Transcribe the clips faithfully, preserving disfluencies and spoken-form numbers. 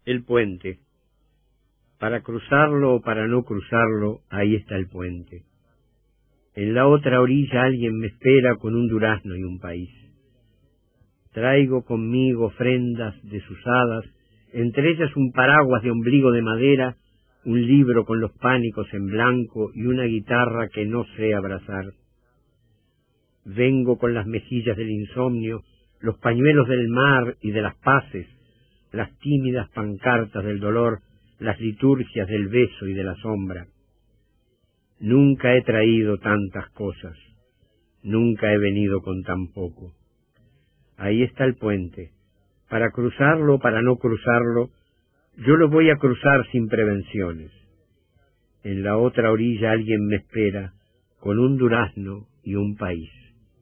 El puente. Para cruzarlo o para no cruzarlo, ahí está el puente. En la otra orilla alguien me espera con un durazno y un país. Traigo conmigo ofrendas desusadas, entre ellas un paraguas de ombligo de madera, un libro con los pánicos en blanco y una guitarra que no sé abrazar. Vengo con las mejillas del insomnio, los pañuelos del mar y de las paces, las tímidas pancartas del dolor, las liturgias del beso y de la sombra. Nunca he traído tantas cosas, nunca he venido con tan poco. Ahí está el puente. Para cruzarlo o para no cruzarlo, yo lo voy a cruzar sin prevenciones. En la otra orilla alguien me espera, con un durazno y un país.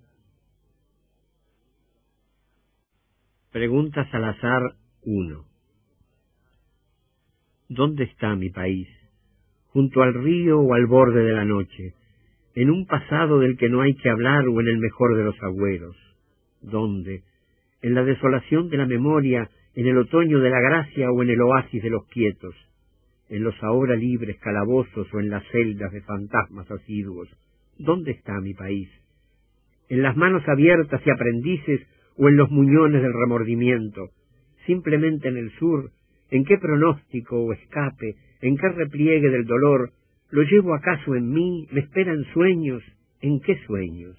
Pregunta Salazar uno. ¿Dónde está mi país? ¿Junto al río o al borde de la noche? ¿En un pasado del que no hay que hablar o en el mejor de los agüeros? ¿Dónde? ¿En la desolación de la memoria, en el otoño de la gracia o en el oasis de los quietos? ¿En los ahora libres calabozos o en las celdas de fantasmas asiduos? ¿Dónde está mi país? ¿En las manos abiertas y aprendices o en los muñones del remordimiento? ¿Simplemente en el sur? ¿En qué pronóstico o escape? ¿En qué repliegue del dolor? ¿Lo llevo acaso en mí? ¿Me esperan sueños? ¿En qué sueños?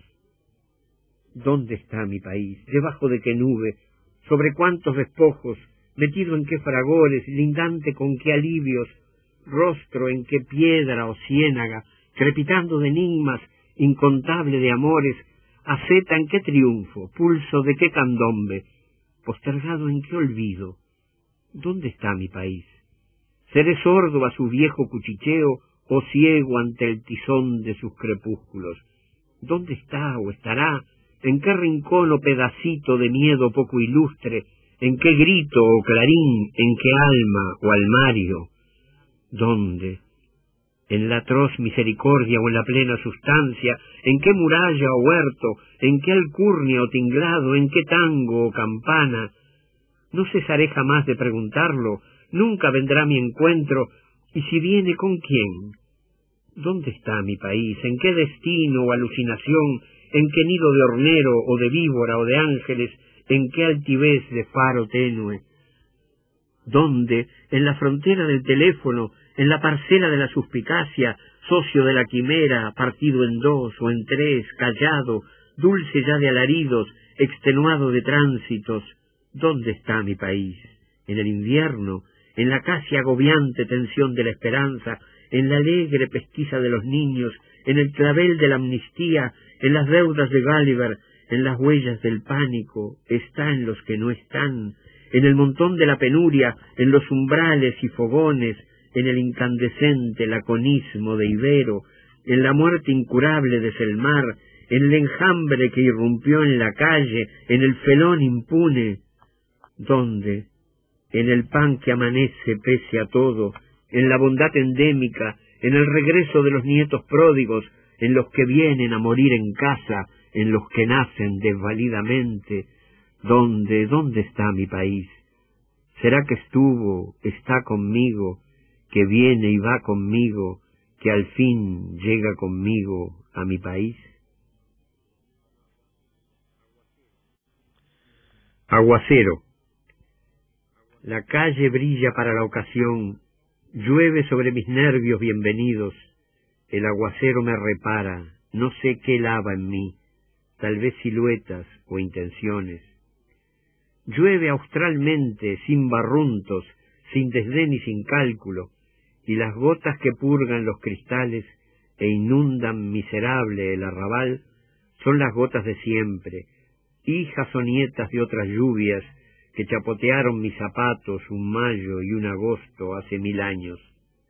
¿Dónde está mi país? ¿Debajo de qué nube? ¿Sobre cuántos despojos? ¿Metido en qué fragores? ¿Lindante con qué alivios? ¿Rostro en qué piedra o ciénaga? ¿Crepitando de enigmas? ¿Incontable de amores? ¿Aceta en qué triunfo? ¿Pulso de qué candombe? ¿Postergado en qué olvido? ¿Dónde está mi país? ¿Seré sordo a su viejo cuchicheo o ciego ante el tizón de sus crepúsculos? ¿Dónde está o estará? ¿En qué rincón o pedacito de miedo poco ilustre? ¿En qué grito o clarín? ¿En qué alma o almario? ¿Dónde? ¿En la atroz misericordia o en la plena sustancia? ¿En qué muralla o huerto? ¿En qué alcurnia o tinglado? ¿En qué tango o campana? No cesaré jamás de preguntarlo, nunca vendrá mi encuentro, y si viene, ¿con quién? ¿Dónde está mi país? ¿En qué destino o alucinación? ¿En qué nido de hornero o de víbora o de ángeles? ¿En qué altivez de faro tenue? ¿Dónde? ¿En la frontera del teléfono? ¿En la parcela de la suspicacia? ¿Socio de la quimera, partido en dos o en tres, callado, dulce ya de alaridos, extenuado de tránsitos? ¿Dónde está mi país? ¿En el invierno? ¿En la casi agobiante tensión de la esperanza? ¿En la alegre pesquisa de los niños? ¿En el clavel de la amnistía? ¿En las deudas de Gulliver? ¿En las huellas del pánico? ¿Está en los que no están? ¿En el montón de la penuria? ¿En los umbrales y fogones? ¿En el incandescente laconismo de Ibero? ¿En la muerte incurable de Selmar? ¿En el enjambre que irrumpió en la calle? ¿En el felón impune? ¿Dónde? ¿En el pan que amanece pese a todo? ¿En la bondad endémica? ¿En el regreso de los nietos pródigos? ¿En los que vienen a morir en casa? ¿En los que nacen desvalidamente? ¿Dónde, dónde está mi país? ¿Será que estuvo, está conmigo, que viene y va conmigo, que al fin llega conmigo a mi país? Aguacero. La calle brilla para la ocasión, llueve sobre mis nervios bienvenidos, el aguacero me repara, no sé qué lava en mí, tal vez siluetas o intenciones. Llueve australmente, sin barruntos, sin desdén y sin cálculo, y las gotas que purgan los cristales e inundan miserable el arrabal son las gotas de siempre, hijas o nietas de otras lluvias que chapotearon mis zapatos un mayo y un agosto hace mil años.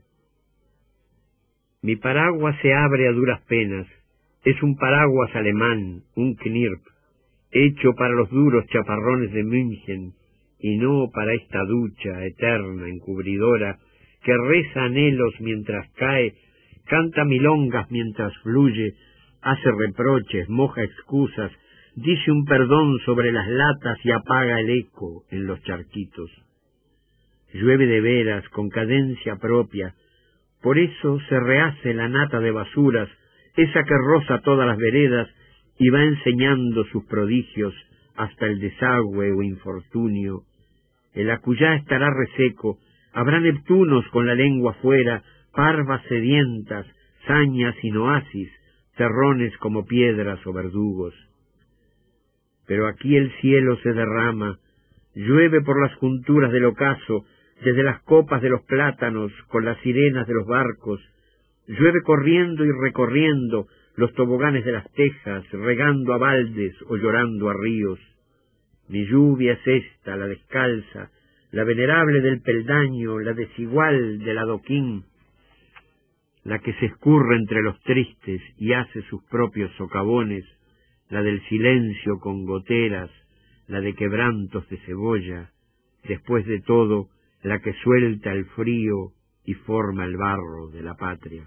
Mi paraguas se abre a duras penas, es un paraguas alemán, un Knirp, hecho para los duros chaparrones de München, y no para esta ducha eterna, encubridora, que reza anhelos mientras cae, canta milongas mientras fluye, hace reproches, moja excusas, dice un perdón sobre las latas y apaga el eco en los charquitos. llueve de veras con cadencia propia, por eso se rehace la nata de basuras, esa que roza todas las veredas y va enseñando sus prodigios hasta el desagüe o infortunio. El Acuyá estará reseco, habrá neptunos con la lengua fuera, parvas sedientas, sañas sin oasis, terrones como piedras o verdugos. Pero aquí el cielo se derrama, llueve por las junturas del ocaso, desde las copas de los plátanos, con las sirenas de los barcos, llueve corriendo y recorriendo los toboganes de las tejas, regando a baldes o llorando a ríos. Mi lluvia es esta, la descalza, la venerable del peldaño, la desigual del adoquín, la que se escurre entre los tristes y hace sus propios socavones, la del silencio con goteras, la de quebrantos de cebolla, después de todo, la que suelta el frío y forma el barro de la patria.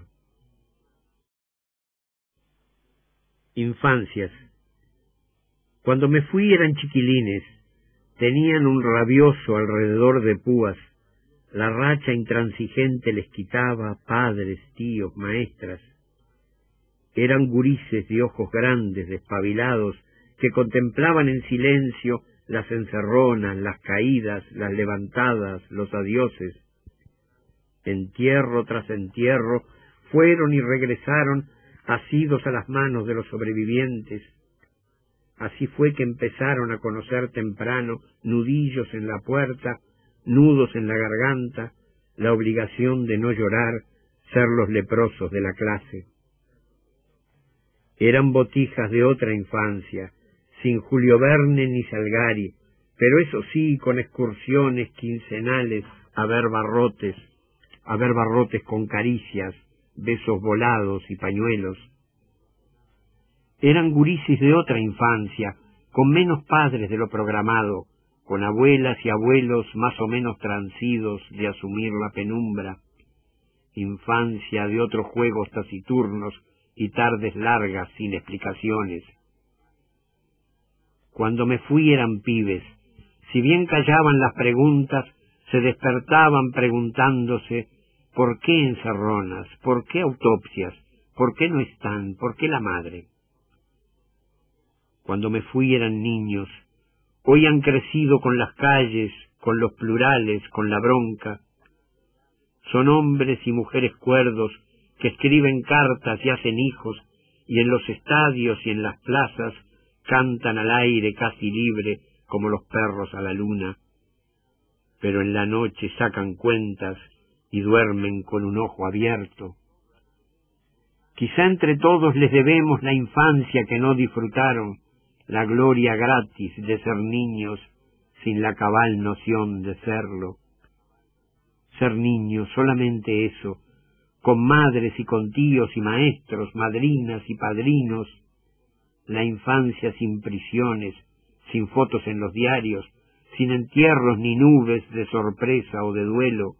Infancias. Cuando me fui eran chiquilines, tenían un rabioso alrededor de púas, la racha intransigente les quitaba padres, tíos, maestras. Eran gurises de ojos grandes, despabilados, que contemplaban en silencio las encerronas, las caídas, las levantadas, los adioses. Entierro tras entierro fueron y regresaron asidos a las manos de los sobrevivientes. Así fue que empezaron a conocer temprano nudillos en la puerta, nudos en la garganta, la obligación de no llorar, ser los leprosos de la clase. Eran botijas de otra infancia, sin Julio Verne ni Salgari, pero eso sí, con excursiones quincenales a ver barrotes, a ver barrotes con caricias, besos volados y pañuelos. Eran gurises de otra infancia, con menos padres de lo programado, con abuelas y abuelos más o menos transidos de asumir la penumbra, infancia de otros juegos taciturnos y tardes largas sin explicaciones. Cuando me fui eran pibes, si bien callaban las preguntas, se despertaban preguntándose ¿por qué encerronas? ¿Por qué autopsias? ¿Por qué no están? ¿Por qué la madre? Cuando me fui eran niños, hoy han crecido con las calles, con los plurales, con la bronca. Son hombres y mujeres cuerdos que escriben cartas y hacen hijos, y en los estadios y en las plazas cantan al aire casi libre como los perros a la luna. Pero en la noche sacan cuentas y duermen con un ojo abierto. Quizá entre todos les debemos la infancia que no disfrutaron, la gloria gratis de ser niños sin la cabal noción de serlo. Ser niños, solamente eso, con madres y con tíos y maestros, madrinas y padrinos, la infancia sin prisiones, sin fotos en los diarios, sin entierros ni nubes de sorpresa o de duelo.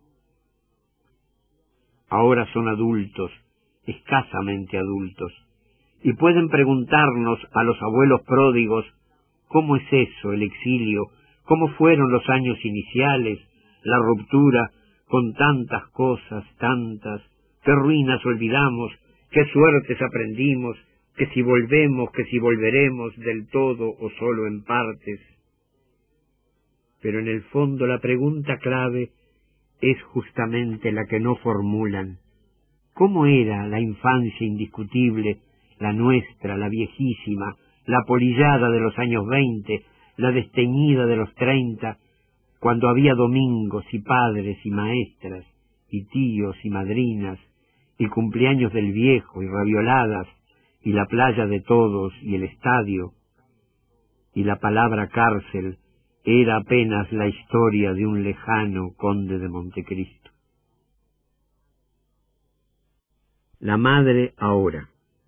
Ahora son adultos, escasamente adultos, y pueden preguntarnos a los abuelos pródigos, ¿cómo es eso, el exilio? ¿Cómo fueron los años iniciales, la ruptura, con tantas cosas, tantas? ¿Qué ruinas olvidamos? ¿Qué suertes aprendimos? ¿Que si volvemos, que si volveremos del todo o solo en partes? Pero en el fondo la pregunta clave es justamente la que no formulan. ¿Cómo era la infancia indiscutible, la nuestra, la viejísima, la polillada de los años veinte, la desteñida de los treinta, cuando había domingos y padres y maestras, y tíos y madrinas, y cumpleaños del viejo y ravioladas, y la playa de todos y el estadio, y la palabra cárcel era apenas la historia de un lejano conde de Montecristo? La madre ahora.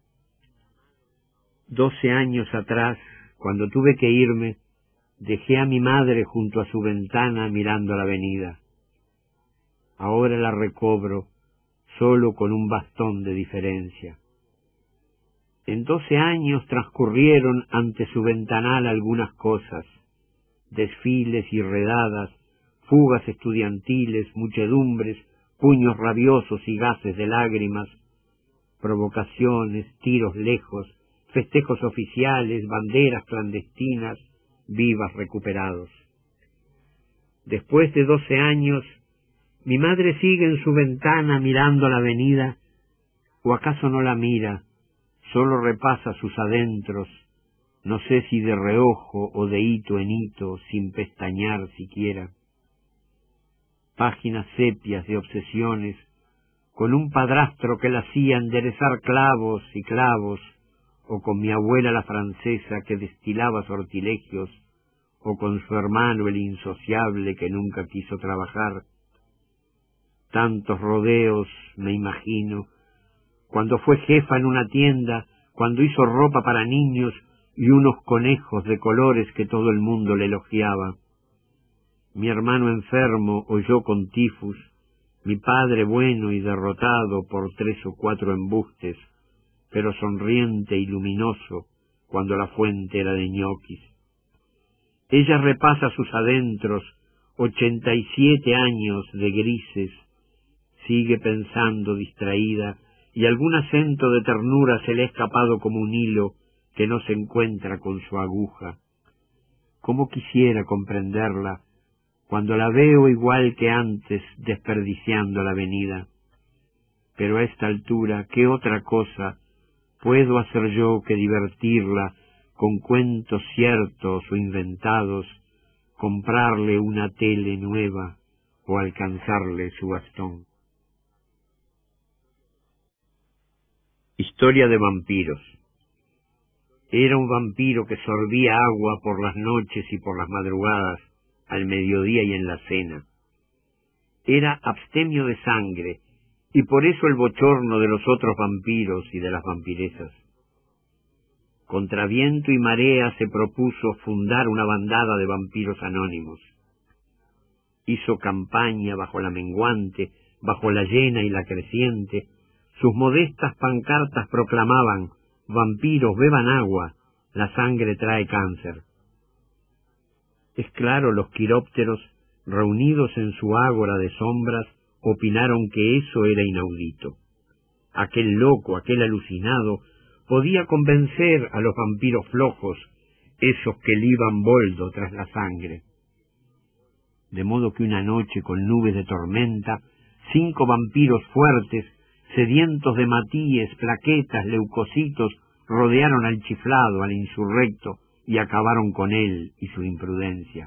Doce años atrás, cuando tuve que irme, dejé a mi madre junto a su ventana mirando la avenida. Ahora la recobro, solo con un bastón de diferencia. En doce años transcurrieron ante su ventanal algunas cosas, desfiles y redadas, fugas estudiantiles, muchedumbres, puños rabiosos y gases de lágrimas, provocaciones, tiros lejos, festejos oficiales, banderas clandestinas, vivas recuperados. Después de doce años, mi madre sigue en su ventana mirando la avenida, o acaso no la mira, solo repasa sus adentros, no sé si de reojo o de hito en hito, sin pestañear siquiera. Páginas sepias de obsesiones, con un padrastro que la hacía enderezar clavos y clavos, o con mi abuela la francesa que destilaba sortilegios, o con su hermano el insociable que nunca quiso trabajar. Tantos rodeos, me imagino, cuando fue jefa en una tienda, cuando hizo ropa para niños y unos conejos de colores que todo el mundo le elogiaba. Mi hermano enfermo o yo con tifus, mi padre bueno y derrotado por tres o cuatro embustes, pero sonriente y luminoso cuando la fuente era de ñoquis. Ella repasa sus adentros, ochenta y siete años de grises, sigue pensando distraída, y algún acento de ternura se le ha escapado como un hilo que no se encuentra con su aguja. ¿Cómo quisiera comprenderla cuando la veo igual que antes desperdiciando la avenida? Pero a esta altura, ¿qué otra cosa puedo hacer yo que divertirla con cuentos ciertos o inventados, comprarle una tele nueva o alcanzarle su bastón? Historia de vampiros. Era un vampiro que sorbía agua por las noches y por las madrugadas, al mediodía y en la cena. Era abstemio de sangre, y por eso el bochorno de los otros vampiros y de las vampiresas. Contra viento y marea se propuso fundar una bandada de vampiros anónimos. Hizo campaña bajo la menguante, bajo la llena y la creciente. Sus modestas pancartas proclamaban: vampiros, beban agua, la sangre trae cáncer. Es claro, los quirópteros, reunidos en su ágora de sombras, opinaron que eso era inaudito. Aquel loco, aquel alucinado, podía convencer a los vampiros flojos, esos que liban boldo tras la sangre. De modo que una noche con nubes de tormenta, cinco vampiros fuertes, sedientos de matíes, plaquetas, leucocitos, rodearon al chiflado, al insurrecto, y acabaron con él y su imprudencia.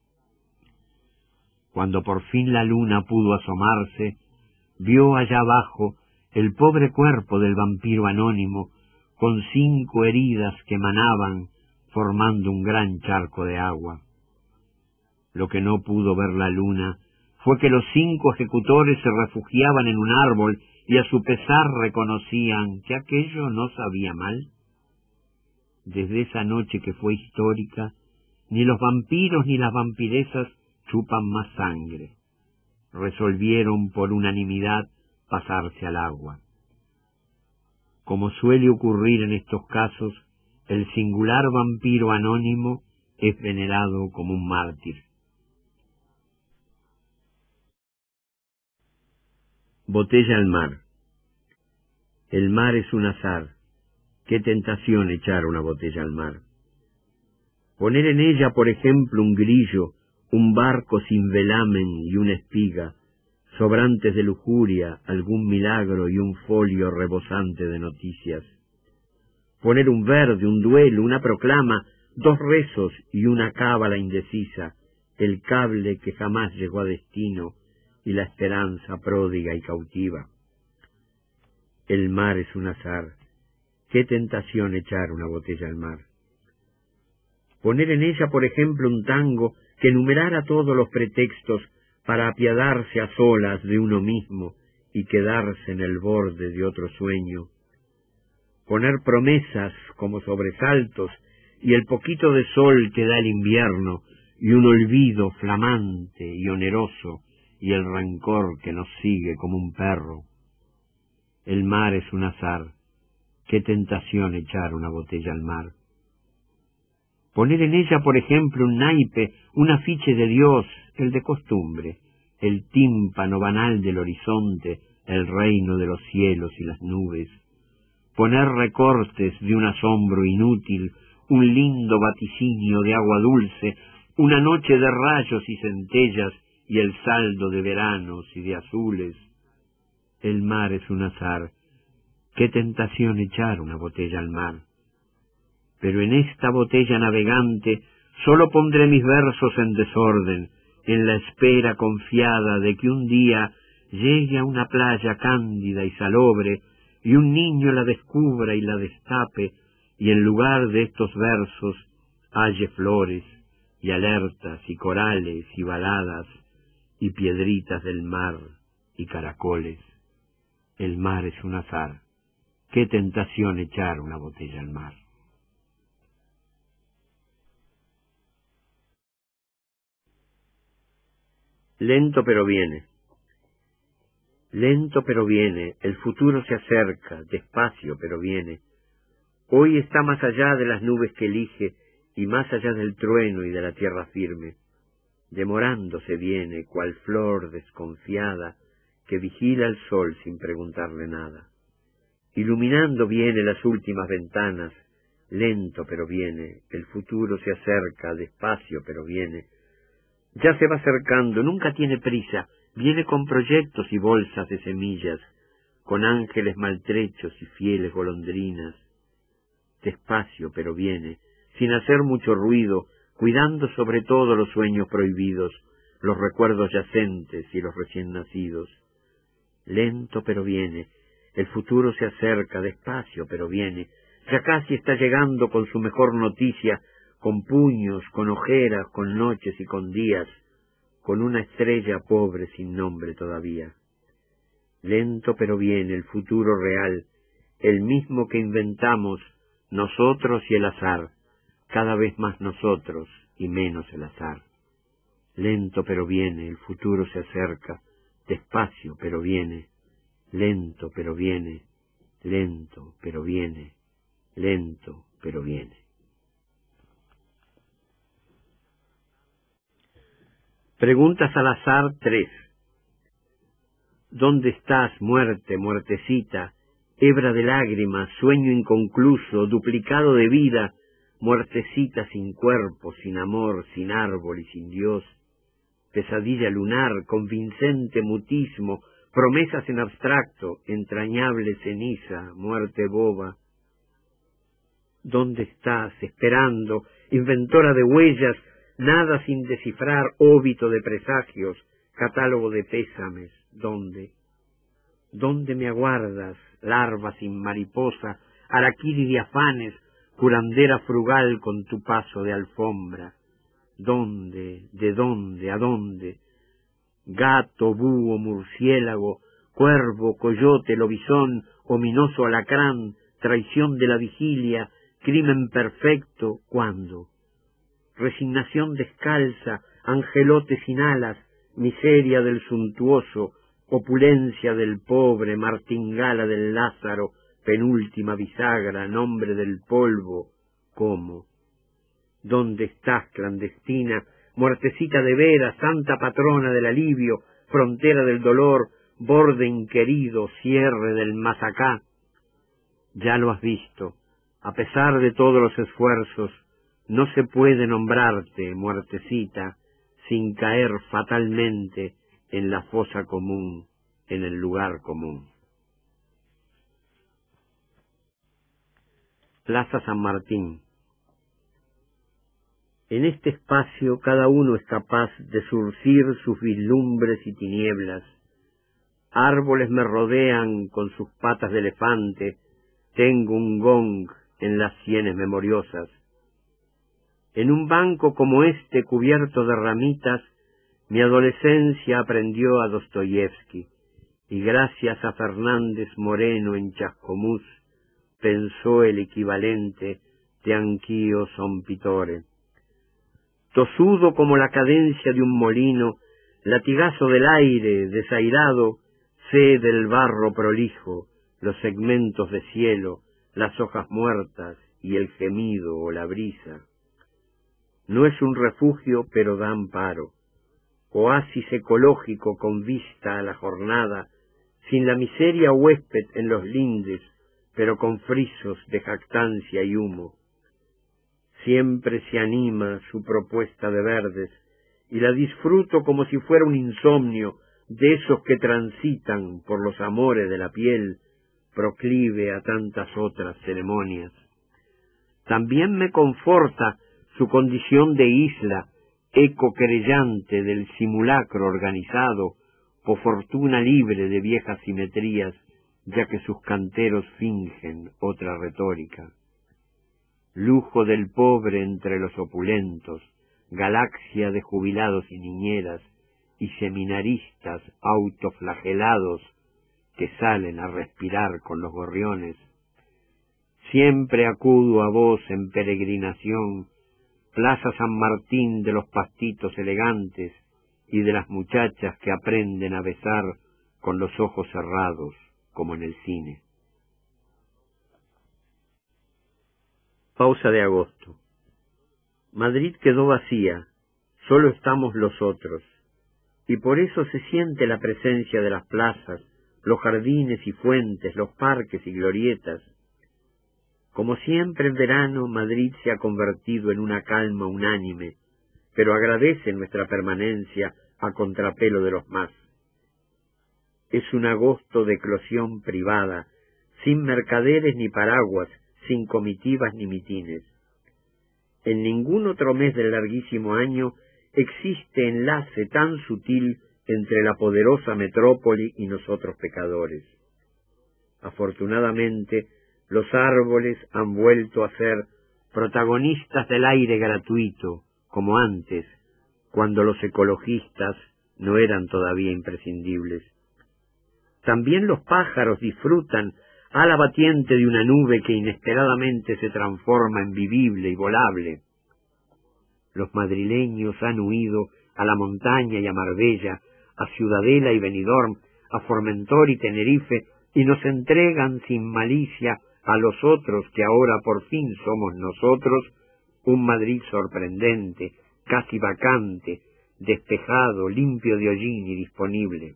Cuando por fin la luna pudo asomarse, vio allá abajo el pobre cuerpo del vampiro anónimo, con cinco heridas que manaban, formando un gran charco de agua. Lo que no pudo ver la luna fue que los cinco ejecutores se refugiaban en un árbol y a su pesar reconocían que aquello no sabía mal. Desde esa noche que fue histórica, ni los vampiros ni las vampiresas chupan más sangre. Resolvieron por unanimidad pasarse al agua. Como suele ocurrir en estos casos, el singular vampiro anónimo es venerado como un mártir. Botella al mar. El mar es un azar. Qué tentación echar una botella al mar. Poner en ella, por ejemplo, un grillo, un barco sin velamen y una espiga, sobrantes de lujuria, algún milagro y un folio rebosante de noticias. Poner un verde, un duelo, una proclama, dos rezos y una cábala indecisa, el cable que jamás llegó a destino y la esperanza pródiga y cautiva. El mar es un azar. Qué tentación echar una botella al mar. Poner en ella, por ejemplo, un tango que enumerara todos los pretextos para apiadarse a solas de uno mismo y quedarse en el borde de otro sueño. Poner promesas como sobresaltos y el poquito de sol que da el invierno y un olvido flamante y oneroso y el rencor que nos sigue como un perro. El mar es un azar. Qué tentación echar una botella al mar. Poner en ella, por ejemplo, un naipe, un afiche de Dios, el de costumbre, el tímpano banal del horizonte, el reino de los cielos y las nubes. Poner recortes de un asombro inútil, un lindo vaticinio de agua dulce, una noche de rayos y centellas y el saldo de veranos y de azules. El mar es un azar. Qué tentación echar una botella al mar. Pero en esta botella navegante solo pondré mis versos en desorden, en la espera confiada de que un día llegue a una playa cándida y salobre, y un niño la descubra y la destape, y en lugar de estos versos halle flores, y alertas, y corales, y baladas, y piedritas del mar, y caracoles. El mar es un azar. Qué tentación echar una botella al mar. Lento pero viene. Lento pero viene, el futuro se acerca, despacio pero viene. Hoy está más allá de las nubes que elige, y más allá del trueno y de la tierra firme. Demorándose viene, cual flor desconfiada, que vigila el sol sin preguntarle nada. Iluminando viene las últimas ventanas, lento pero viene, el futuro se acerca, despacio pero viene. Ya se va acercando, nunca tiene prisa, viene con proyectos y bolsas de semillas, con ángeles maltrechos y fieles golondrinas. Despacio pero viene, sin hacer mucho ruido, cuidando sobre todo los sueños prohibidos, los recuerdos yacentes y los recién nacidos. Lento pero viene, el futuro se acerca, despacio pero viene, ya casi está llegando con su mejor noticia, con puños, con ojeras, con noches y con días, con una estrella pobre sin nombre todavía. Lento pero viene el futuro real, el mismo que inventamos nosotros y el azar, cada vez más nosotros y menos el azar. Lento pero viene, el futuro se acerca, despacio pero viene, lento pero viene, lento pero viene, lento pero viene. Preguntas al azar tres. ¿Dónde estás, muerte, muertecita? Hebra de lágrimas, sueño inconcluso, duplicado de vida, muertecita sin cuerpo, sin amor, sin árbol y sin Dios. Pesadilla lunar, convincente mutismo, promesas en abstracto, entrañable ceniza, muerte boba. ¿Dónde estás, esperando, inventora de huellas, nada sin descifrar, óbito de presagios, catálogo de pésames? ¿Dónde? ¿Dónde me aguardas, larva sin mariposa, araquiri de afanes, curandera frugal con tu paso de alfombra? ¿Dónde? ¿De dónde? ¿A dónde? Gato, búho, murciélago, cuervo, coyote, lobizón, ominoso alacrán, traición de la vigilia, crimen perfecto, ¿cuándo? Resignación descalza, angelote sin alas, miseria del suntuoso, opulencia del pobre, martingala del Lázaro, penúltima bisagra, nombre del polvo. ¿Cómo? ¿Dónde estás, clandestina, muertecita de veras, santa patrona del alivio, frontera del dolor, borde inquerido, cierre del más acá? Ya lo has visto, a pesar de todos los esfuerzos, no se puede nombrarte, muertecita, sin caer fatalmente en la fosa común, en el lugar común. Plaza San Martín. En este espacio cada uno es capaz de surcir sus vislumbres y tinieblas. Árboles me rodean con sus patas de elefante, tengo un gong en las sienes memoriosas. En un banco como este cubierto de ramitas, mi adolescencia aprendió a Dostoyevsky, y gracias a Fernández Moreno en Chascomús, pensó el equivalente de Anch'io son pittore. Tosudo como la cadencia de un molino, latigazo del aire, desairado, sé del barro prolijo, los segmentos de cielo, las hojas muertas y el gemido o la brisa. No es un refugio, pero da amparo. Oasis ecológico con vista a la jornada, sin la miseria huésped en los lindes, pero con frisos de jactancia y humo. Siempre se anima su propuesta de verdes, y la disfruto como si fuera un insomnio de esos que transitan por los amores de la piel, proclive a tantas otras ceremonias. También me conforta su condición de isla, eco querellante del simulacro organizado, o fortuna libre de viejas simetrías, ya que sus canteros fingen otra retórica. Lujo del pobre entre los opulentos, galaxia de jubilados y niñeras, y seminaristas autoflagelados que salen a respirar con los gorriones. Siempre acudo a vos en peregrinación, Plaza San Martín de los pastitos elegantes y de las muchachas que aprenden a besar con los ojos cerrados, como en el cine. Pausa de agosto. Madrid quedó vacía, solo estamos los otros, y por eso se siente la presencia de las plazas, los jardines y fuentes, los parques y glorietas. Como siempre en verano, Madrid se ha convertido en una calma unánime, pero agradece nuestra permanencia a contrapelo de los más. Es un agosto de eclosión privada, sin mercaderes ni paraguas, sin comitivas ni mitines. En ningún otro mes del larguísimo año existe enlace tan sutil entre la poderosa metrópoli y nosotros pecadores. Afortunadamente, los árboles han vuelto a ser protagonistas del aire gratuito, como antes, cuando los ecologistas no eran todavía imprescindibles. También los pájaros disfrutan ala batiente de una nube que inesperadamente se transforma en vivible y volable. Los madrileños han huido a la montaña y a Marbella, a Ciudadela y Benidorm, a Formentor y Tenerife, y nos entregan sin malicia a los otros que ahora por fin somos nosotros, un Madrid sorprendente, casi vacante, despejado, limpio de hollín y disponible.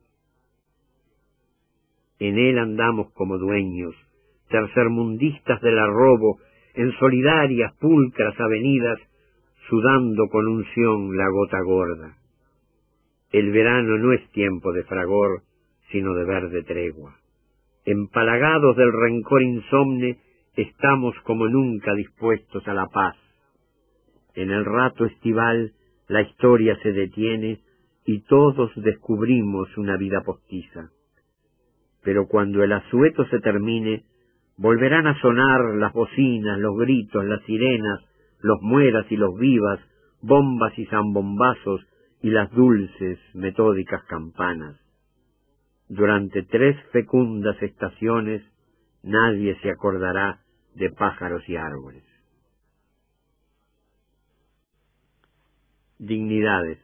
En él andamos como dueños, tercermundistas del arrobo, en solidarias, pulcras avenidas, sudando con unción la gota gorda. El verano no es tiempo de fragor, sino de verde tregua. Empalagados del rencor insomne, estamos como nunca dispuestos a la paz. En el rato estival, la historia se detiene y todos descubrimos una vida postiza. Pero cuando el asueto se termine, volverán a sonar las bocinas, los gritos, las sirenas, los mueras y los vivas, bombas y zambombazos y las dulces, metódicas campanas. Durante tres fecundas estaciones, nadie se acordará de pájaros y árboles. Dignidades.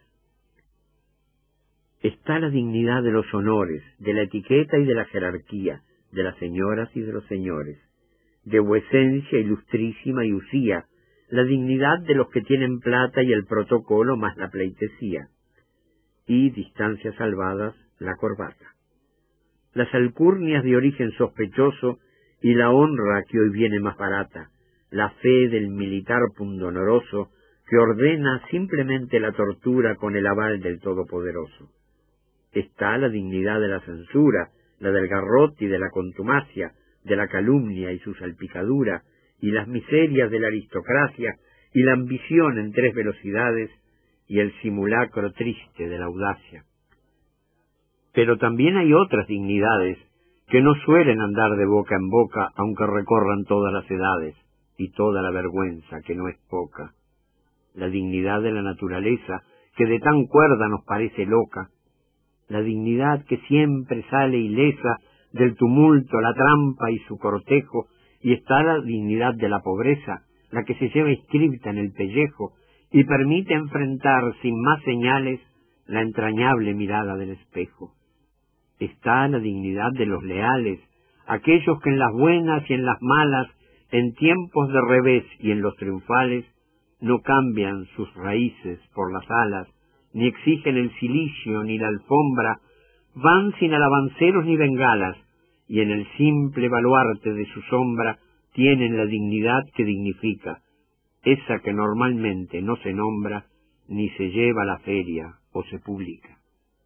Está la dignidad de los honores, de la etiqueta y de la jerarquía, de las señoras y de los señores, de vuecencia ilustrísima y usía, la dignidad de los que tienen plata y el protocolo más la pleitesía, y, distancias salvadas, la corbata. Las alcurnias de origen sospechoso y la honra que hoy viene más barata, la fe del militar pundonoroso que ordena simplemente la tortura con el aval del Todopoderoso. Está la dignidad de la censura, la del garrote y de la contumacia, de la calumnia y su salpicadura, y las miserias de la aristocracia, y la ambición en tres velocidades, y el simulacro triste de la audacia. Pero también hay otras dignidades que no suelen andar de boca en boca, aunque recorran todas las edades, y toda la vergüenza, que no es poca. La dignidad de la naturaleza, que de tan cuerda nos parece loca, la dignidad que siempre sale ilesa del tumulto, la trampa y su cortejo, y está la dignidad de la pobreza, la que se lleva inscripta en el pellejo y permite enfrentar sin más señales la entrañable mirada del espejo. Está la dignidad de los leales, aquellos que en las buenas y en las malas, en tiempos de revés y en los triunfales, no cambian sus raíces por las alas, ni exigen el cilicio ni la alfombra, van sin alabanceros ni bengalas, y en el simple baluarte de su sombra tienen la dignidad que dignifica, esa que normalmente no se nombra, ni se lleva a la feria o se publica.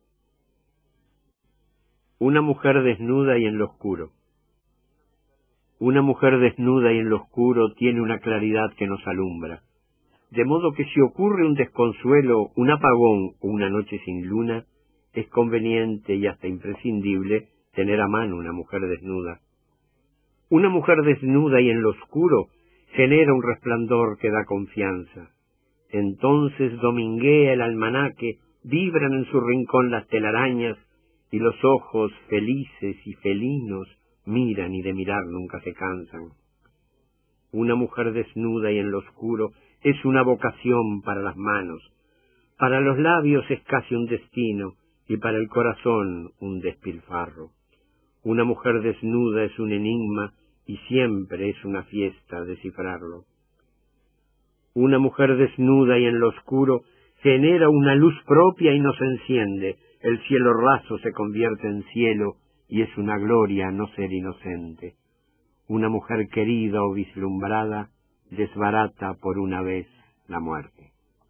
Una mujer desnuda y en lo oscuro. Una mujer desnuda y en lo oscuro tiene una claridad que nos alumbra, de modo que si ocurre un desconsuelo, un apagón o una noche sin luna, es conveniente y hasta imprescindible tener a mano una mujer desnuda. Una mujer desnuda y en lo oscuro genera un resplandor que da confianza. Entonces dominguea el almanaque, vibran en su rincón las telarañas, y los ojos felices y felinos miran y de mirar nunca se cansan. Una mujer desnuda y en lo oscuro es una vocación para las manos, para los labios es casi un destino, y para el corazón un despilfarro. Una mujer desnuda es un enigma, y siempre es una fiesta descifrarlo. Una mujer desnuda y en lo oscuro genera una luz propia y nos enciende, el cielo raso se convierte en cielo, y es una gloria no ser inocente. Una mujer querida o vislumbrada desbarata por una vez la muerte.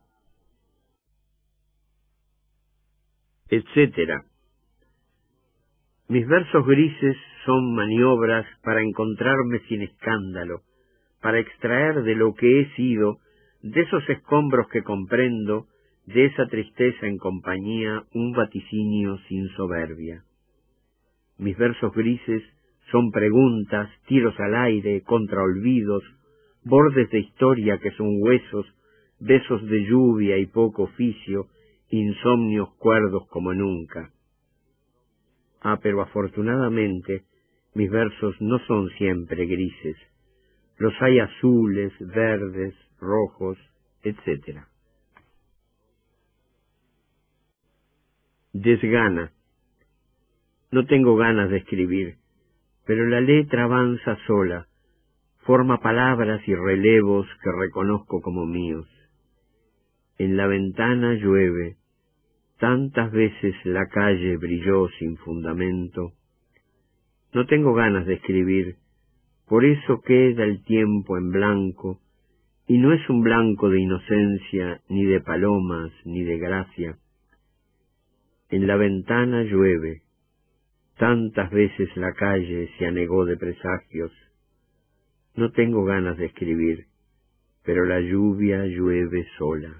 Etcétera. Mis versos grises son maniobras para encontrarme sin escándalo, para extraer de lo que he sido, de esos escombros que comprendo, de esa tristeza en compañía, un vaticinio sin soberbia. Mis versos grises son preguntas, tiros al aire, contraolvidos, bordes de historia que son huesos, besos de lluvia y poco oficio, insomnios cuerdos como nunca. Ah, pero afortunadamente mis versos no son siempre grises. Los hay azules, verdes, rojos, etcétera. Desgana. No tengo ganas de escribir, pero la letra avanza sola, forma palabras y relevos que reconozco como míos. En la ventana llueve, tantas veces la calle brilló sin fundamento. No tengo ganas de escribir, por eso queda el tiempo en blanco, y no es un blanco de inocencia, ni de palomas, ni de gracia. En la ventana llueve, tantas veces la calle se anegó de presagios. No tengo ganas de escribir, pero la lluvia llueve sola.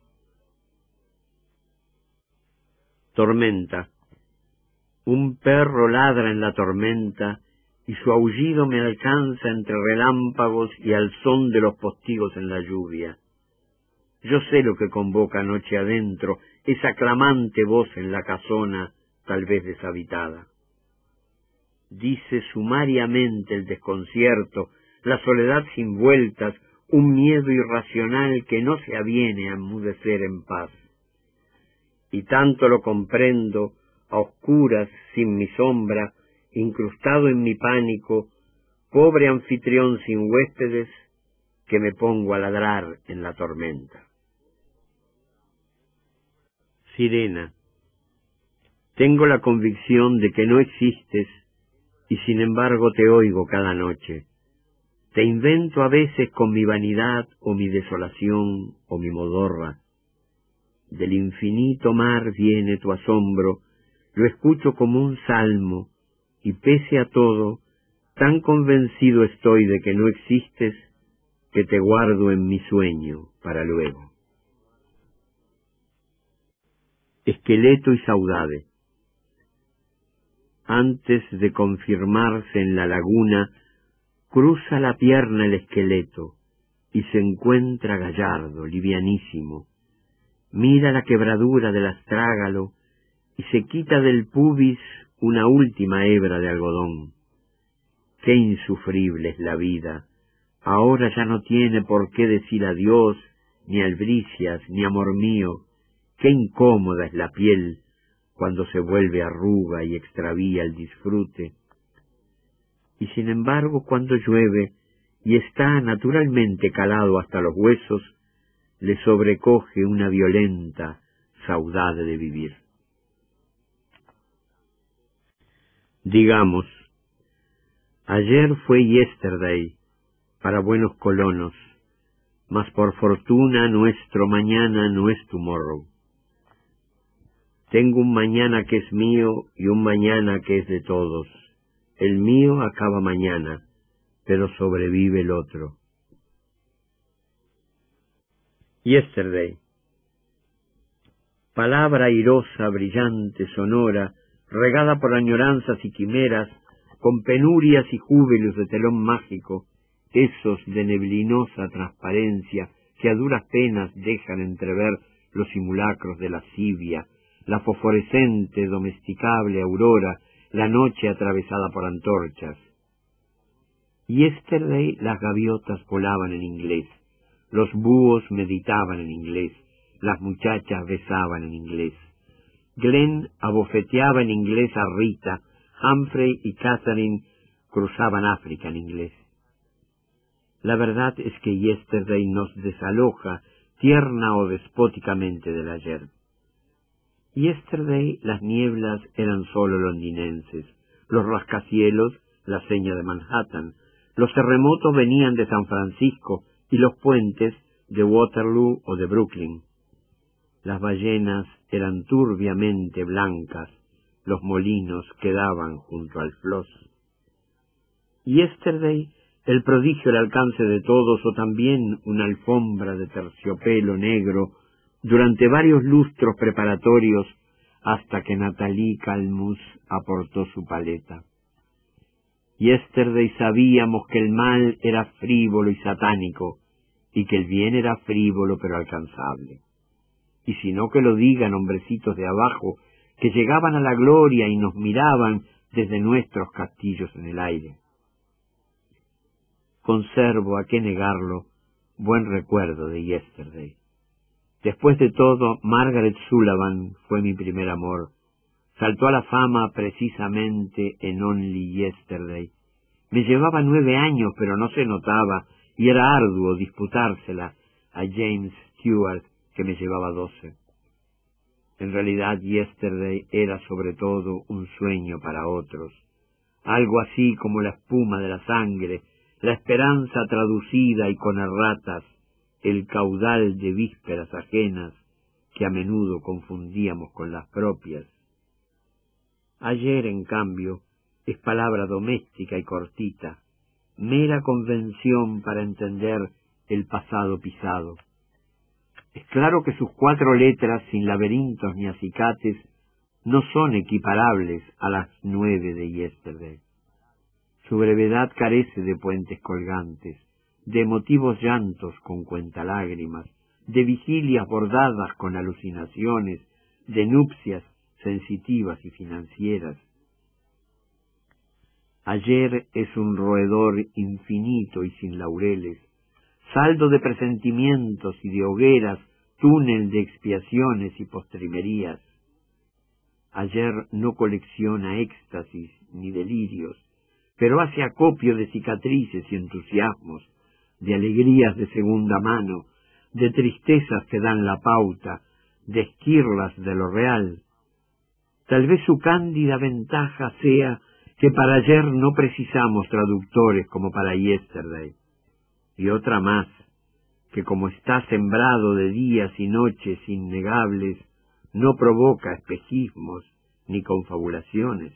Tormenta. Un perro ladra en la tormenta, y su aullido me alcanza entre relámpagos y al son de los postigos en la lluvia. Yo sé lo que convoca noche adentro, esa clamante voz en la casona, tal vez deshabitada. Dice sumariamente el desconcierto, la soledad sin vueltas, un miedo irracional que no se aviene a enmudecer en paz. Y tanto lo comprendo, a oscuras, sin mi sombra, incrustado en mi pánico, pobre anfitrión sin huéspedes, que me pongo a ladrar en la tormenta. Sirena. Tengo la convicción de que no existes, y sin embargo te oigo cada noche. Te invento a veces con mi vanidad, o mi desolación, o mi modorra. Del infinito mar viene tu asombro, lo escucho como un salmo, y pese a todo, tan convencido estoy de que no existes, que te guardo en mi sueño para luego. Esqueleto y saudade. Antes de confirmarse en la laguna, cruza la pierna el esqueleto, y se encuentra gallardo, livianísimo. Mira la quebradura del astrágalo, y se quita del pubis una última hebra de algodón. Qué insufrible es la vida, ahora ya no tiene por qué decir adiós, ni albricias, ni amor mío. Qué incómoda es la piel cuando se vuelve arruga y extravía el disfrute. Y sin embargo, cuando llueve y está naturalmente calado hasta los huesos, le sobrecoge una violenta saudade de vivir. Digamos, ayer fue yesterday para buenos colonos, mas por fortuna nuestro mañana no es tomorrow. Tengo un mañana que es mío y un mañana que es de todos. El mío acaba mañana, pero sobrevive el otro. Yesterday. Palabra airosa, brillante, sonora, regada por añoranzas y quimeras, con penurias y júbilos de telón mágico, esos de neblinosa transparencia que a duras penas dejan entrever los simulacros de lascivia, la fosforescente, domesticable aurora, la noche atravesada por antorchas. Yesterday las gaviotas volaban en inglés, los búhos meditaban en inglés, las muchachas besaban en inglés. Glenn abofeteaba en inglés a Rita, Humphrey y Catherine cruzaban África en inglés. La verdad es que yesterday nos desaloja tierna o despóticamente del ayer. Yesterday las nieblas eran solo londinenses, los rascacielos la seña de Manhattan, los terremotos venían de San Francisco y los puentes de Waterloo o de Brooklyn. Las ballenas eran turbiamente blancas, los molinos quedaban junto al Floss. Yesterday, el prodigio al alcance de todos, o también una alfombra de terciopelo negro, durante varios lustros preparatorios, hasta que Nathalie Calmus aportó su paleta. Yesterday sabíamos que el mal era frívolo y satánico, y que el bien era frívolo pero alcanzable. Y si no, que lo digan hombrecitos de abajo, que llegaban a la gloria y nos miraban desde nuestros castillos en el aire. Conservo, a qué negarlo, buen recuerdo de Yesterday. Después de todo, Margaret Sullivan fue mi primer amor. Saltó a la fama precisamente en Only Yesterday. Me llevaba nueve años, pero no se notaba, y era arduo disputársela a James Stewart, que me llevaba doce. En realidad, Yesterday era sobre todo un sueño para otros, algo así como la espuma de la sangre, la esperanza traducida y con erratas, el caudal de vísperas ajenas que a menudo confundíamos con las propias. Ayer, en cambio, es palabra doméstica y cortita, mera convención para entender el pasado pisado. Es claro que sus cuatro letras, sin laberintos ni acicates, no son equiparables a las nueve de Yesterday. Su brevedad carece de puentes colgantes, de emotivos llantos con cuentalágrimas, de vigilias bordadas con alucinaciones, de nupcias sensitivas y financieras. Ayer es un roedor infinito y sin laureles, saldo de presentimientos y de hogueras, túnel de expiaciones y postrimerías. Ayer no colecciona éxtasis ni delirios, pero hace acopio de cicatrices y entusiasmos, de alegrías de segunda mano, de tristezas que dan la pauta, de esquirlas de lo real. Tal vez su cándida ventaja sea que para ayer no precisamos traductores como para Yesterday. Y otra más, que como está sembrado de días y noches innegables, no provoca espejismos ni confabulaciones.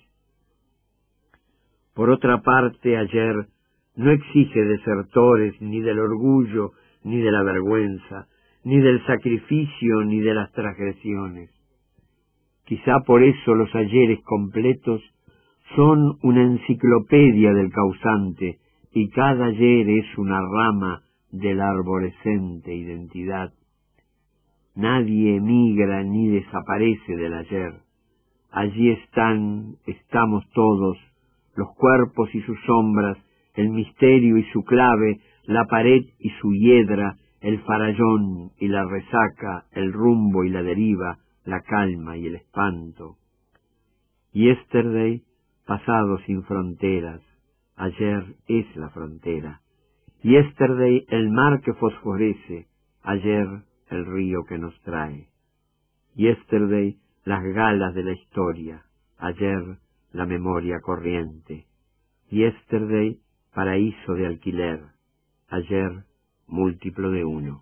Por otra parte, ayer no exige desertores ni del orgullo, ni de la vergüenza, ni del sacrificio, ni de las transgresiones. Quizá por eso los ayeres completos son una enciclopedia del causante, y cada ayer es una rama de la arborescente identidad. Nadie emigra ni desaparece del ayer. Allí están, estamos todos, los cuerpos y sus sombras, el misterio y su clave, la pared y su hiedra, el farallón y la resaca, el rumbo y la deriva, la calma y el espanto. Yesterday, pasado sin fronteras, ayer es la frontera. Yesterday, el mar que fosforece, ayer el río que nos trae. Yesterday, las galas de la historia. Ayer, la memoria corriente. Yesterday, paraíso de alquiler. Ayer, múltiplo de uno.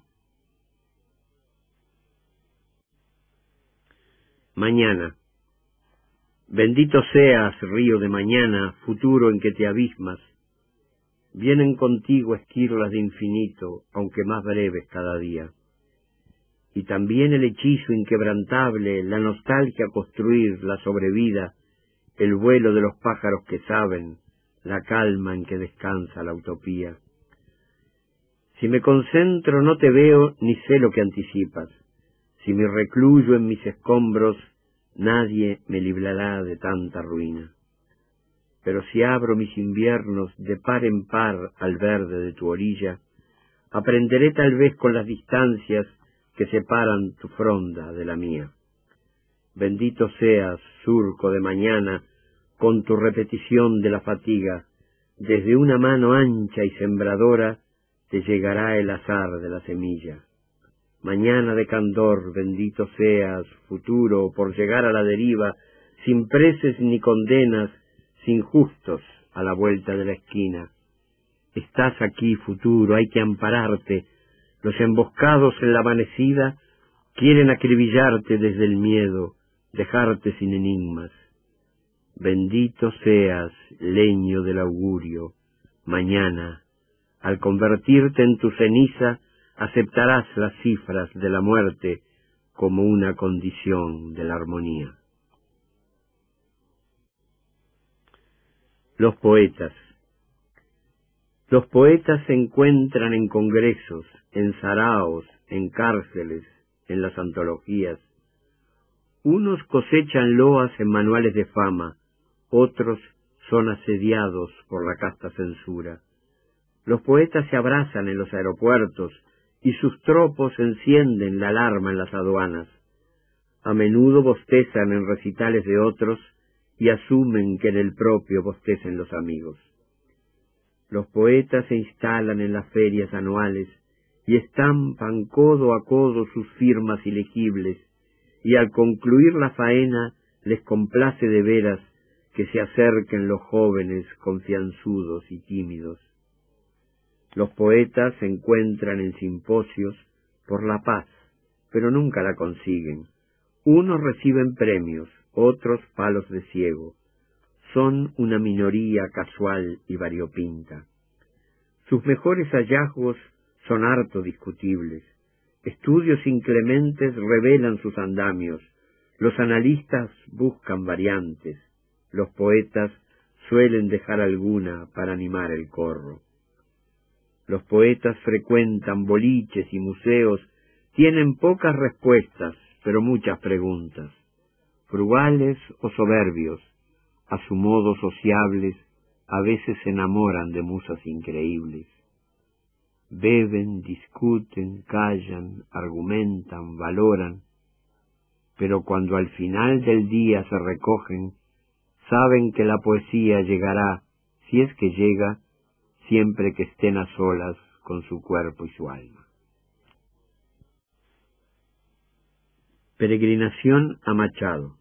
Mañana. Bendito seas, río de mañana, futuro en que te abismas. Vienen contigo esquirlas de infinito, aunque más breves cada día. Y también el hechizo inquebrantable, la nostalgia a construir, la sobrevida, el vuelo de los pájaros que saben, la calma en que descansa la utopía. Si me concentro no te veo ni sé lo que anticipas. Si me recluyo en mis escombros, nadie me librará de tanta ruina. Pero si abro mis inviernos de par en par al verde de tu orilla, aprenderé tal vez con las distancias que separan tu fronda de la mía. Bendito seas, surco de mañana, con tu repetición de la fatiga, desde una mano ancha y sembradora te llegará el azar de la semilla. Mañana de candor, bendito seas, futuro, por llegar a la deriva, sin preces ni condenas, sin justos a la vuelta de la esquina. Estás aquí, futuro, hay que ampararte. Los emboscados en la amanecida quieren acribillarte desde el miedo, dejarte sin enigmas. Bendito seas, leño del augurio, mañana, al convertirte en tu ceniza, aceptarás las cifras de la muerte como una condición de la armonía. Los poetas. Los poetas se encuentran en congresos, en saraos, en cárceles, en las antologías. Unos cosechan loas en manuales de fama, otros son asediados por la casta censura. Los poetas se abrazan en los aeropuertos y sus tropos encienden la alarma en las aduanas. A menudo bostezan en recitales de otros y asumen que en el propio bostecen los amigos. Los poetas se instalan en las ferias anuales y estampan codo a codo sus firmas ilegibles, y al concluir la faena les complace de veras que se acerquen los jóvenes confianzudos y tímidos. Los poetas se encuentran en simposios por la paz, pero nunca la consiguen. Unos reciben premios, otros palos de ciego. Son una minoría casual y variopinta. Sus mejores hallazgos son harto discutibles. Estudios inclementes revelan sus andamios. Los analistas buscan variantes. Los poetas suelen dejar alguna para animar el corro. Los poetas frecuentan boliches y museos, tienen pocas respuestas, pero muchas preguntas. Frugales o soberbios, a su modo sociables, a veces se enamoran de musas increíbles. Beben, discuten, callan, argumentan, valoran, pero cuando al final del día se recogen, saben que la poesía llegará, si es que llega, siempre que estén a solas con su cuerpo y su alma. Peregrinación a Machado.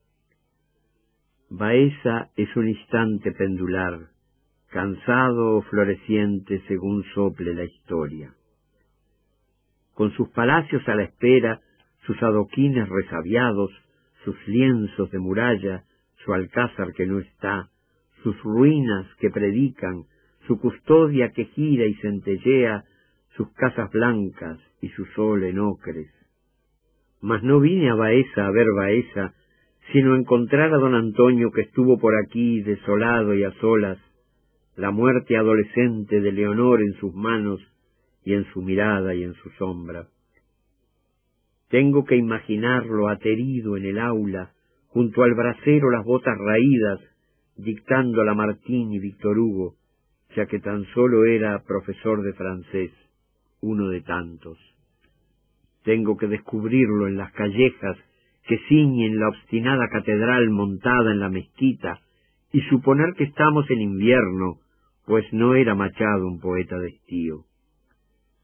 Baeza es un instante pendular, cansado o floreciente según sople la historia. Con sus palacios a la espera, sus adoquines resabiados, sus lienzos de muralla, su alcázar que no está, sus ruinas que predican, su custodia que gira y centellea, sus casas blancas y su sol en ocres. Mas no vine a Baeza a ver Baeza, sino a encontrar a don Antonio que estuvo por aquí desolado y a solas, la muerte adolescente de Leonor en sus manos y en su mirada y en su sombra. Tengo que imaginarlo aterido en el aula, junto al brasero las botas raídas, dictando a Lamartine y Víctor Hugo, ya que tan solo era profesor de francés, uno de tantos. Tengo que descubrirlo en las callejas que ciñen la obstinada catedral montada en la mezquita y suponer que estamos en invierno, pues no era Machado un poeta de estío.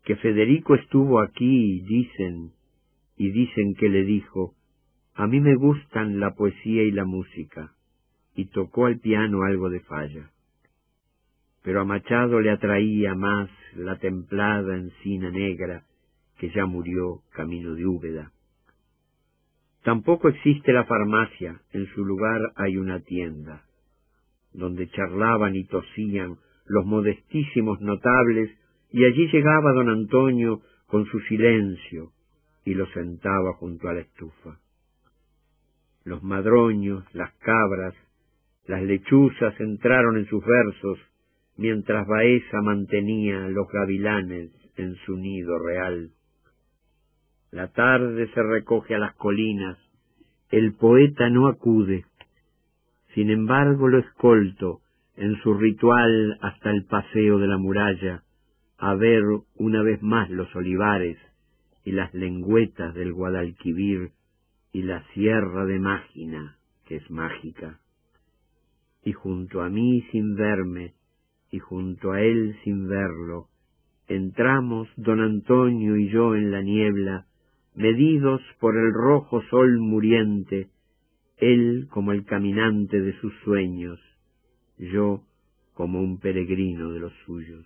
que Federico estuvo aquí, dicen, y dicen que le dijo, a mí me gustan la poesía y la música, y tocó al piano algo de Falla. Pero a Machado le atraía más la templada encina negra, que ya murió camino de Úbeda. Tampoco existe la farmacia, en su lugar hay una tienda, donde charlaban y tosían los modestísimos notables, y allí llegaba don Antonio con su silencio, y lo sentaba junto a la estufa. Los madroños, las cabras, las lechuzas entraron en sus versos, mientras Baeza mantenía los gavilanes en su nido real. La tarde se recoge a las colinas, el poeta no acude, sin embargo lo escolto en su ritual hasta el paseo de la muralla, a ver una vez más los olivares y las lengüetas del Guadalquivir y la sierra de Mágina, que es mágica. Y junto a mí sin verme, y junto a él sin verlo, entramos don Antonio y yo en la niebla, medidos por el rojo sol muriente, él como el caminante de sus sueños, yo como un peregrino de los suyos.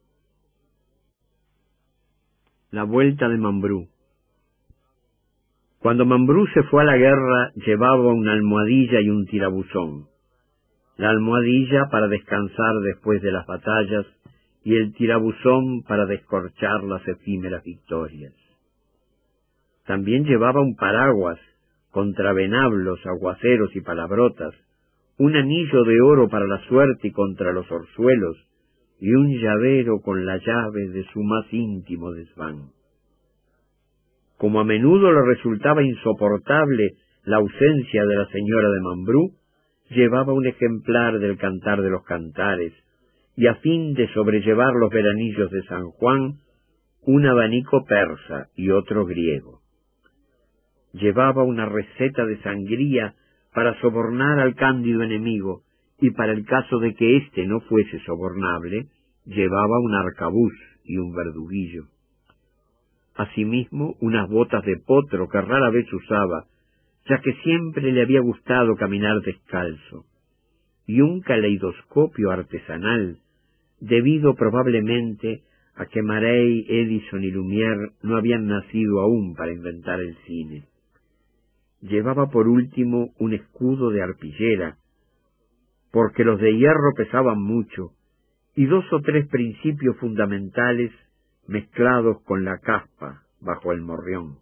La vuelta de Mambrú. Cuando Mambrú se fue a la guerra, llevaba una almohadilla y un tirabuzón. La almohadilla para descansar después de las batallas y el tirabuzón para descorchar las efímeras victorias. También llevaba un paraguas contra venablos, aguaceros y palabrotas, un anillo de oro para la suerte y contra los orzuelos, y un llavero con la llave de su más íntimo desván. Como a menudo le resultaba insoportable la ausencia de la señora de Mambrú, llevaba un ejemplar del Cantar de los Cantares, y a fin de sobrellevar los veranillos de San Juan, un abanico persa y otro griego. Llevaba una receta de sangría para sobornar al cándido enemigo, y para el caso de que éste no fuese sobornable, llevaba un arcabuz y un verduguillo. Asimismo, unas botas de potro que rara vez usaba, ya que siempre le había gustado caminar descalzo, y un caleidoscopio artesanal, debido probablemente a que Marey, Edison y Lumière no habían nacido aún para inventar el cine. Llevaba por último un escudo de arpillera, porque los de hierro pesaban mucho, y dos o tres principios fundamentales mezclados con la caspa bajo el morrión.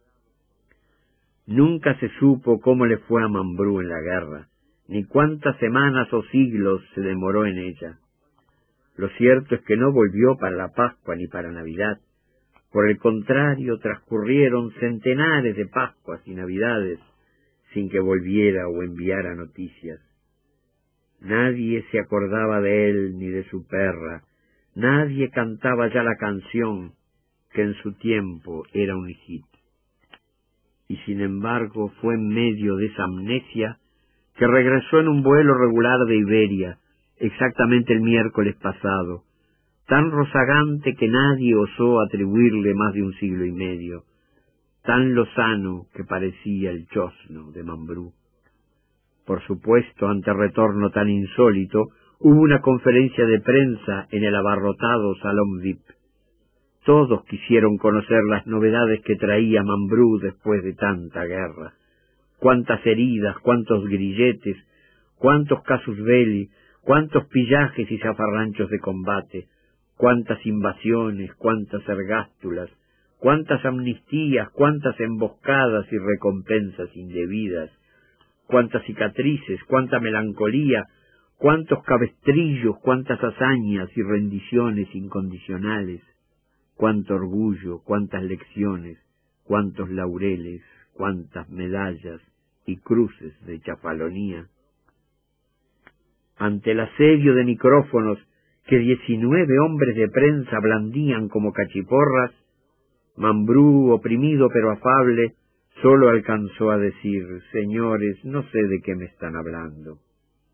Nunca se supo cómo le fue a Mambrú en la guerra, ni cuántas semanas o siglos se demoró en ella. Lo cierto es que no volvió para la Pascua ni para Navidad. Por el contrario, transcurrieron centenares de Pascuas y Navidades sin que volviera o enviara noticias. Nadie se acordaba de él ni de su perra, nadie cantaba ya la canción que en su tiempo era un hit. Y sin embargo fue en medio de esa amnesia que regresó en un vuelo regular de Iberia, exactamente el miércoles pasado, tan rozagante que nadie osó atribuirle más de un siglo y medio, tan lozano que parecía el chosno de Mambrú. Por supuesto, ante retorno tan insólito, hubo una conferencia de prensa en el abarrotado Salón V I P. Todos quisieron conocer las novedades que traía Mambrú después de tanta guerra. Cuántas heridas, cuántos grilletes, cuántos casus belli, cuántos pillajes y zafarranchos de combate, cuántas invasiones, cuántas ergástulas, cuántas amnistías, cuántas emboscadas y recompensas indebidas, cuántas cicatrices, cuánta melancolía, cuántos cabestrillos, cuántas hazañas y rendiciones incondicionales, cuánto orgullo, cuántas lecciones, cuántos laureles, cuántas medallas y cruces de chafalonía. Ante el asedio de micrófonos que diecinueve hombres de prensa blandían como cachiporras, Mambrú, oprimido pero afable, solo alcanzó a decir: señores, no sé de qué me están hablando.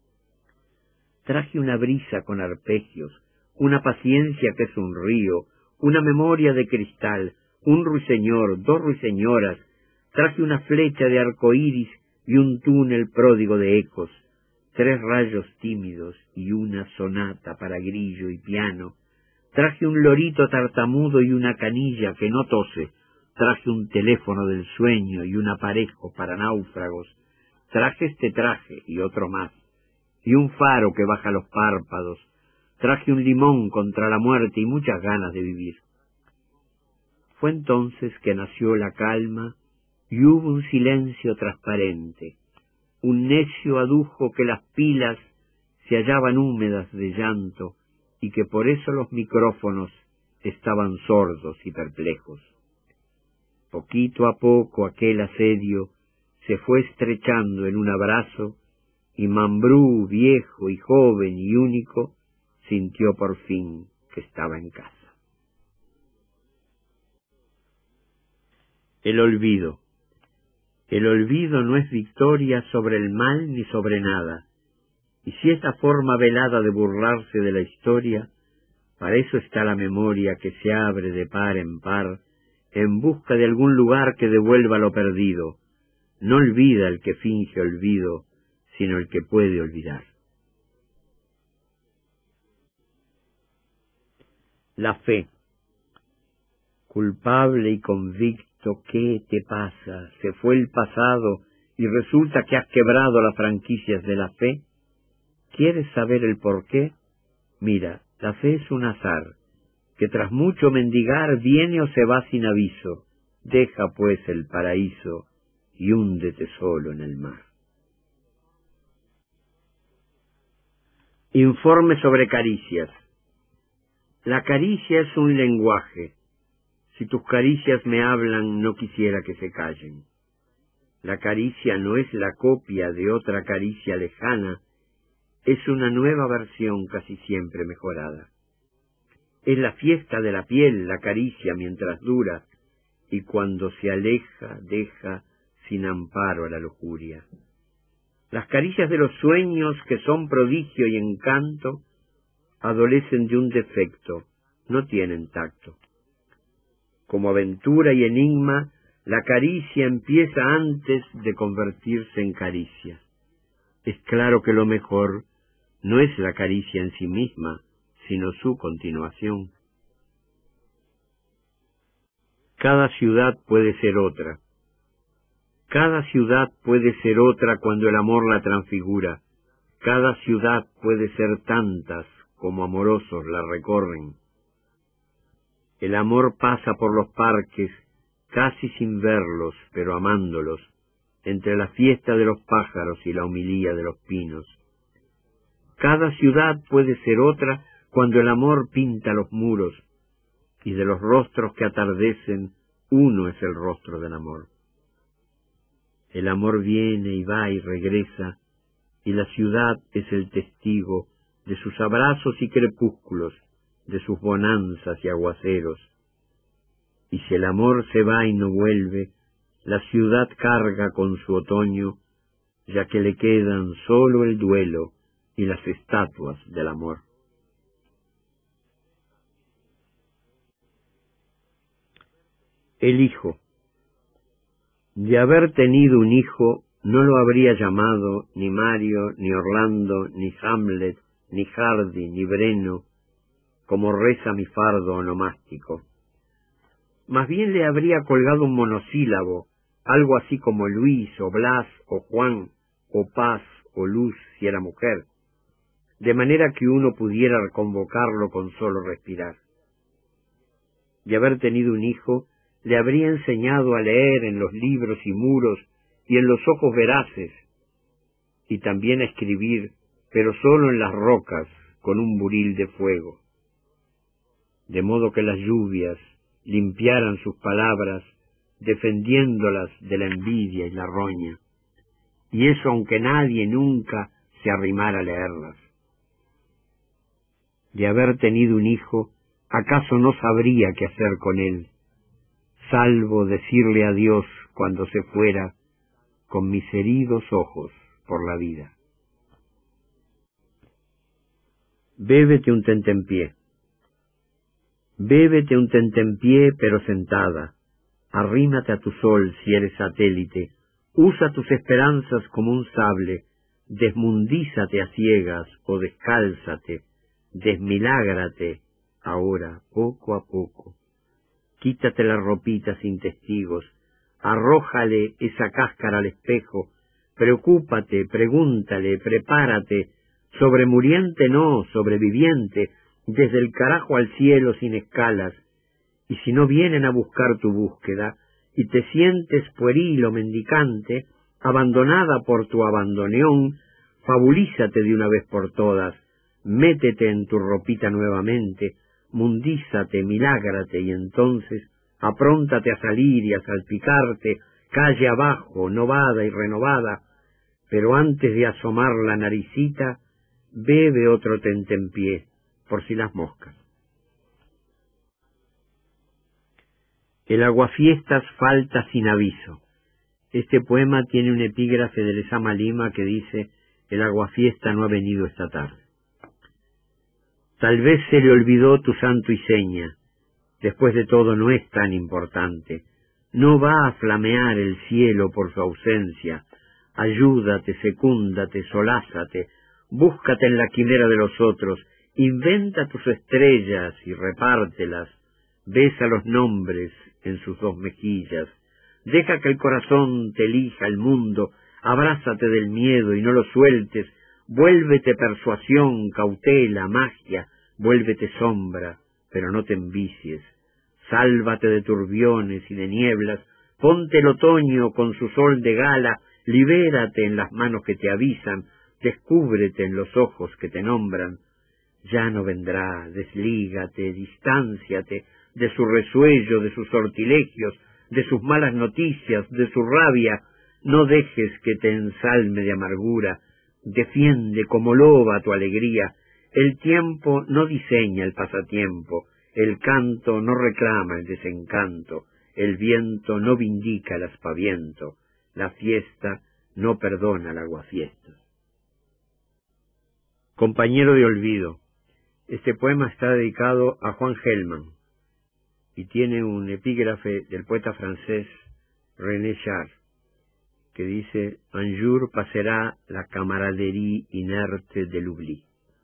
Traje una brisa con arpegios, una paciencia que es un río, una memoria de cristal, un ruiseñor, dos ruiseñoras, traje una flecha de arcoíris y un túnel pródigo de ecos, tres rayos tímidos y una sonata para grillo y piano, traje un lorito tartamudo y una canilla que no tose, traje un teléfono del sueño y un aparejo para náufragos, traje este traje y otro más, y un faro que baja los párpados, traje un limón contra la muerte y muchas ganas de vivir. Fue entonces que nació la calma y hubo un silencio transparente. Un necio adujo que las pilas se hallaban húmedas de llanto y que por eso los micrófonos estaban sordos y perplejos. Poquito a poco aquel asedio se fue estrechando en un abrazo y Mambrú, viejo y joven y único, sintió por fin que estaba en casa. El olvido. El olvido no es victoria sobre el mal ni sobre nada, y si esa forma velada de burlarse de la historia, para eso está la memoria que se abre de par en par, en busca de algún lugar que devuelva lo perdido. No olvida el que finge olvido, sino el que puede olvidar. La fe. Culpable y convicto, ¿qué te pasa? Se fue el pasado y resulta que has quebrado las franquicias de la fe. ¿Quieres saber el por qué? Mira, la fe es un azar, que tras mucho mendigar viene o se va sin aviso. Deja pues el paraíso y húndete solo en el mar. Informe sobre caricias. La caricia es un lenguaje. Si tus caricias me hablan, no quisiera que se callen. La caricia no es la copia de otra caricia lejana, es una nueva versión casi siempre mejorada. Es la fiesta de la piel, la caricia mientras dura, y cuando se aleja, deja sin amparo a la lujuria. Las caricias de los sueños, que son prodigio y encanto, adolecen de un defecto, no tienen tacto. Como aventura y enigma, la caricia empieza antes de convertirse en caricia. Es claro que lo mejor no es la caricia en sí misma, sino su continuación. Cada ciudad puede ser otra. Cada ciudad puede ser otra cuando el amor la transfigura. Cada ciudad puede ser tantas como amorosos la recorren. El amor pasa por los parques, casi sin verlos, pero amándolos, entre la fiesta de los pájaros y la homilía de los pinos. Cada ciudad puede ser otra cuando el amor pinta los muros, y de los rostros que atardecen, uno es el rostro del amor. El amor viene y va y regresa, y la ciudad es el testigo de sus abrazos y crepúsculos, de sus bonanzas y aguaceros. Y si el amor se va y no vuelve, la ciudad carga con su otoño, ya que le quedan solo el duelo y las estatuas del amor. El hijo. De haber tenido un hijo, no lo habría llamado ni Mario, ni Orlando, ni Hamlet, ni Hardy, ni Breno, como reza mi fardo onomástico. Más bien le habría colgado un monosílabo, algo así como Luis, o Blas, o Juan, o Paz, o Luz, si era mujer, de manera que uno pudiera convocarlo con solo respirar. De haber tenido un hijo, le habría enseñado a leer en los libros y muros y en los ojos veraces, y también a escribir, pero solo en las rocas, con un buril de fuego. De modo que las lluvias limpiaran sus palabras, defendiéndolas de la envidia y la roña, y eso aunque nadie nunca se arrimara a leerlas. De haber tenido un hijo, ¿acaso no sabría qué hacer con él, salvo decirle adiós cuando se fuera, con mis heridos ojos por la vida? Bébete un tentempié. Bébete un tentempié pero sentada, arrímate a tu sol si eres satélite, usa tus esperanzas como un sable, desmundízate a ciegas o descálzate, desmilágrate ahora, poco a poco. Quítate la ropita sin testigos, arrójale esa cáscara al espejo, preocúpate, pregúntale, prepárate, sobremuriente no, sobreviviente, desde el carajo al cielo sin escalas, y si no vienen a buscar tu búsqueda, y te sientes pueril o mendicante, abandonada por tu abandoneón, fabulízate de una vez por todas, métete en tu ropita nuevamente, mundízate, milágrate, y entonces apróntate a salir y a salpicarte, calle abajo, novada y renovada, pero antes de asomar la naricita, bebe otro tentempié, por si las moscas. El aguafiestas falta sin aviso. Este poema tiene un epígrafe de Lezama Lima que dice: el aguafiesta no ha venido esta tarde. Tal vez se le olvidó tu santo y seña. Después de todo no es tan importante. No va a flamear el cielo por su ausencia. Ayúdate, secúndate, solázate, búscate en la quimera de los otros, inventa tus estrellas y repártelas, besa los nombres en sus dos mejillas, deja que el corazón te elija el mundo, abrázate del miedo y no lo sueltes, vuélvete persuasión, cautela, magia, vuélvete sombra, pero no te envicies, sálvate de turbiones y de nieblas, ponte el otoño con su sol de gala, libérate en las manos que te avisan, descúbrete en los ojos que te nombran. Ya no vendrá, deslígate, distánciate de su resuello, de sus sortilegios, de sus malas noticias, de su rabia. No dejes que te ensalme de amargura, defiende como loba tu alegría. El tiempo no diseña el pasatiempo, el canto no reclama el desencanto, el viento no vindica el aspaviento, la fiesta no perdona el aguafiestas. Compañero de olvido. Este poema está dedicado a Juan Gelman y tiene un epígrafe del poeta francés René Char, que dice: un jour passerá la camaraderie inerte de l'oubli.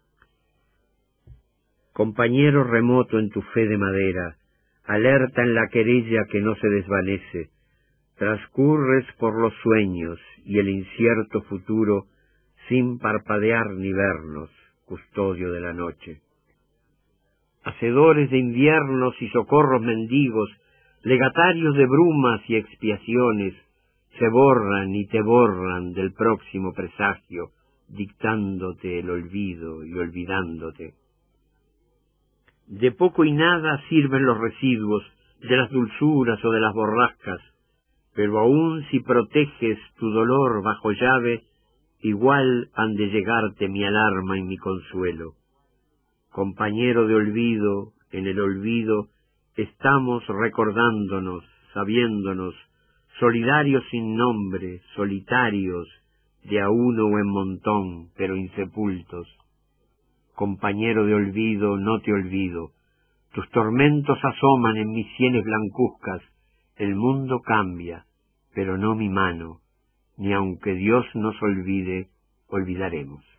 Compañero remoto en tu fe de madera, alerta en la querella que no se desvanece, transcurres por los sueños y el incierto futuro sin parpadear ni vernos, custodio de la noche. Hacedores de inviernos y socorros mendigos, legatarios de brumas y expiaciones, se borran y te borran del próximo presagio, dictándote el olvido y olvidándote. De poco y nada sirven los residuos de las dulzuras o de las borrascas, pero aun si proteges tu dolor bajo llave, igual han de llegarte mi alarma y mi consuelo. Compañero de olvido, en el olvido estamos recordándonos, sabiéndonos, solidarios sin nombre, solitarios, de a uno o en montón, pero insepultos. Compañero de olvido, no te olvido, tus tormentos asoman en mis sienes blancuzcas, el mundo cambia, pero no mi mano, ni aunque Dios nos olvide, olvidaremos.